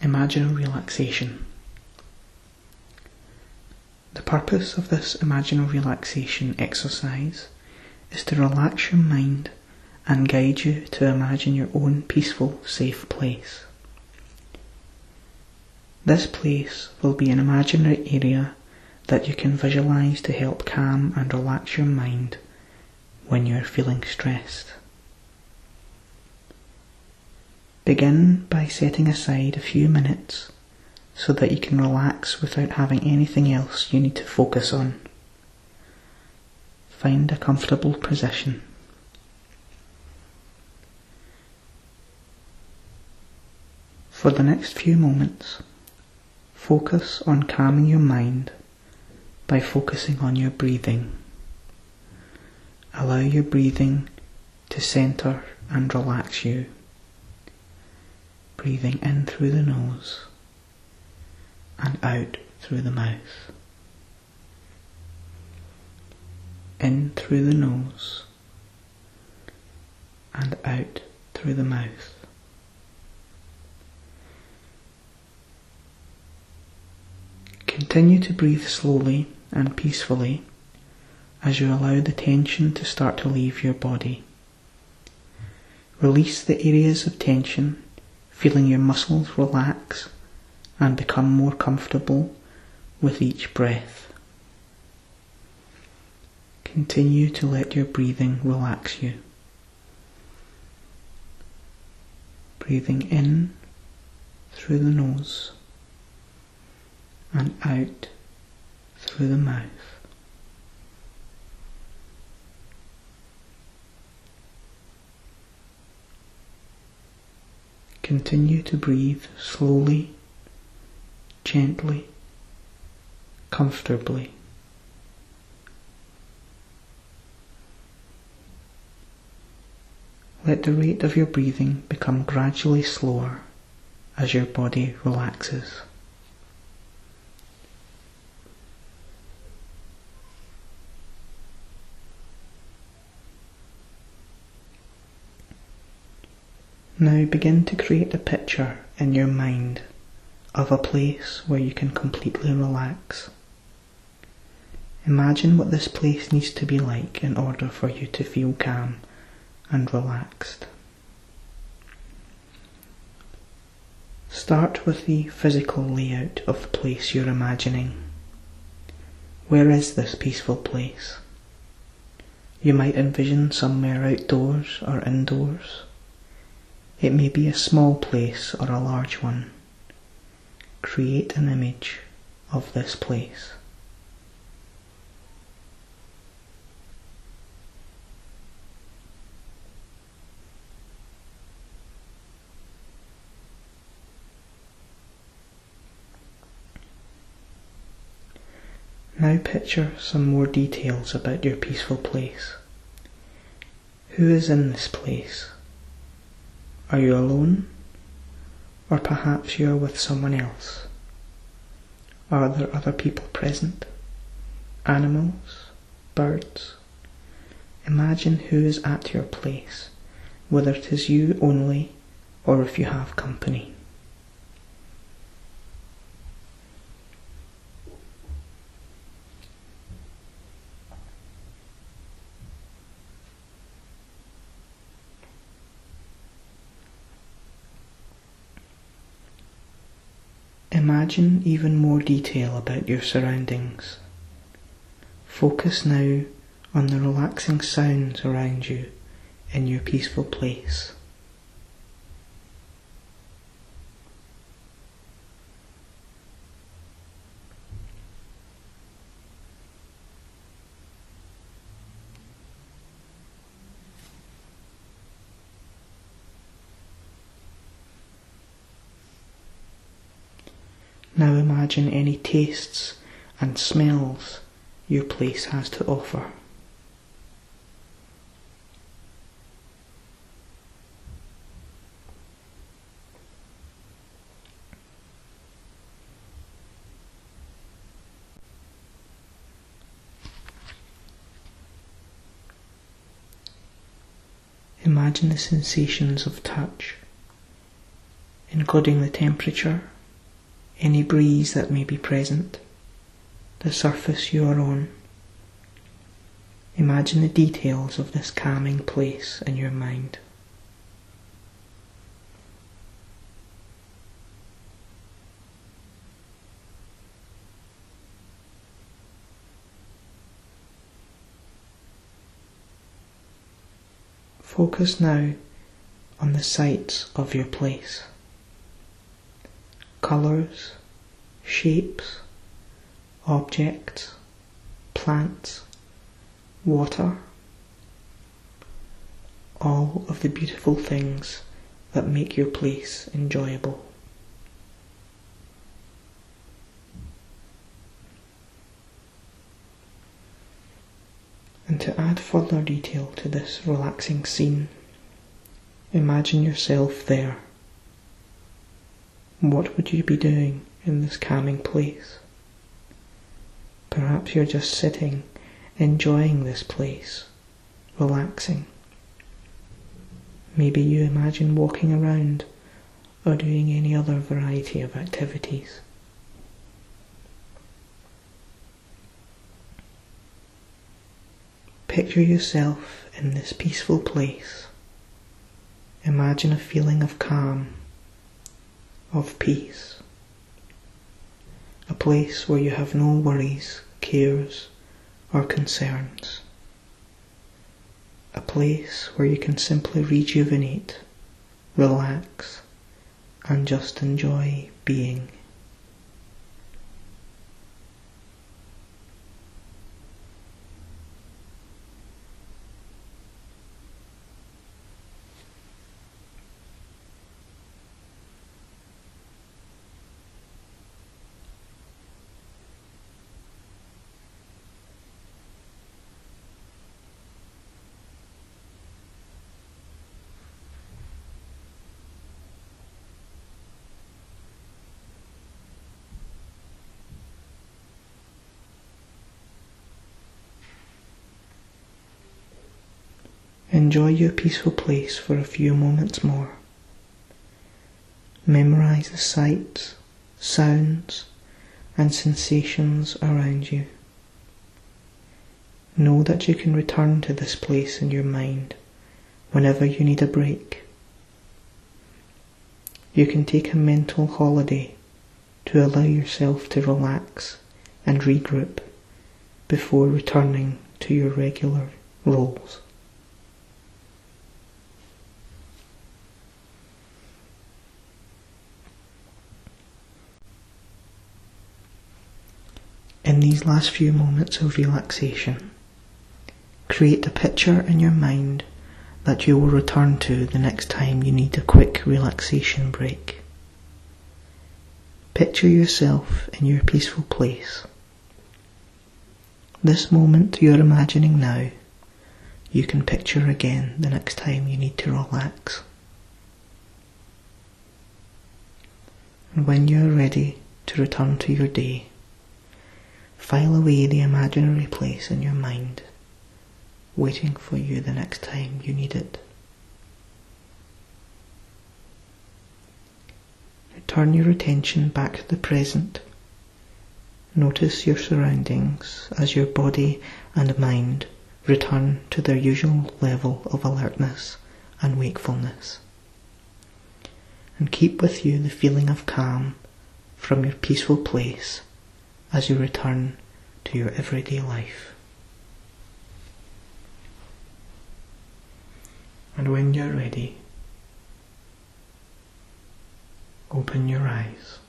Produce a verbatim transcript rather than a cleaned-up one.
Imaginal relaxation. The purpose of this imaginal relaxation exercise is to relax your mind and guide you to imagine your own peaceful, safe place. This place will be an imaginary area that you can visualize to help calm and relax your mind when you are feeling stressed. Begin by setting aside a few minutes so that you can relax without having anything else you need to focus on. Find a comfortable position. For the next few moments, focus on calming your mind by focusing on your breathing. Allow your breathing to centre and relax you. Breathing in through the nose and out through the mouth. In through the nose and out through the mouth. Continue to breathe slowly and peacefully as you allow the tension to start to leave your body. Release the areas of tension, feeling your muscles relax and become more comfortable with each breath. Continue to let your breathing relax you. Breathing in through the nose and out through the mouth. Continue to breathe slowly, gently, comfortably. Let the rate of your breathing become gradually slower as your body relaxes. Now begin to create a picture in your mind of a place where you can completely relax. Imagine what this place needs to be like in order for you to feel calm and relaxed. Start with the physical layout of the place you're imagining. Where is this peaceful place? You might envision somewhere outdoors or indoors. It may be a small place or a large one. Create an image of this place. Now picture some more details about your peaceful place. Who is in this place? Are you alone? Or perhaps you are with someone else? Are there other people present? Animals? Birds? Imagine who is at your place, whether it is you only or if you have company. Imagine even more detail about your surroundings. Focus now on the relaxing sounds around you in your peaceful place. Now imagine any tastes and smells your place has to offer. Imagine the sensations of touch, including the temperature any breeze that may be present, the surface you are on. Imagine the details of this calming place in your mind. Focus now on the sights of your place. Colours, shapes, objects, plants, water, all of the beautiful things that make your place enjoyable. And to add further detail to this relaxing scene, imagine yourself there. What would you be doing in this calming place? Perhaps you're just sitting, enjoying this place, relaxing. Maybe you imagine walking around or doing any other variety of activities. Picture yourself in this peaceful place. Imagine a feeling of calm, of peace. A place where you have no worries, cares, or concerns. A place where you can simply rejuvenate, relax, and just enjoy being. Enjoy your peaceful place for a few moments more. Memorize the sights, sounds, and sensations around you. Know that you can return to this place in your mind whenever you need a break. You can take a mental holiday to allow yourself to relax and regroup before returning to your regular roles. In these last few moments of relaxation, create a picture in your mind that you will return to the next time you need a quick relaxation break. Picture yourself in your peaceful place. This moment you're imagining now, you can picture again the next time you need to relax. And when you're ready to return to your day, file away the imaginary place in your mind, waiting for you the next time you need it. Turn your attention back to the present. Notice your surroundings as your body and mind return to their usual level of alertness and wakefulness. And keep with you the feeling of calm from your peaceful place as you return to your everyday life. And when you're ready, open your eyes.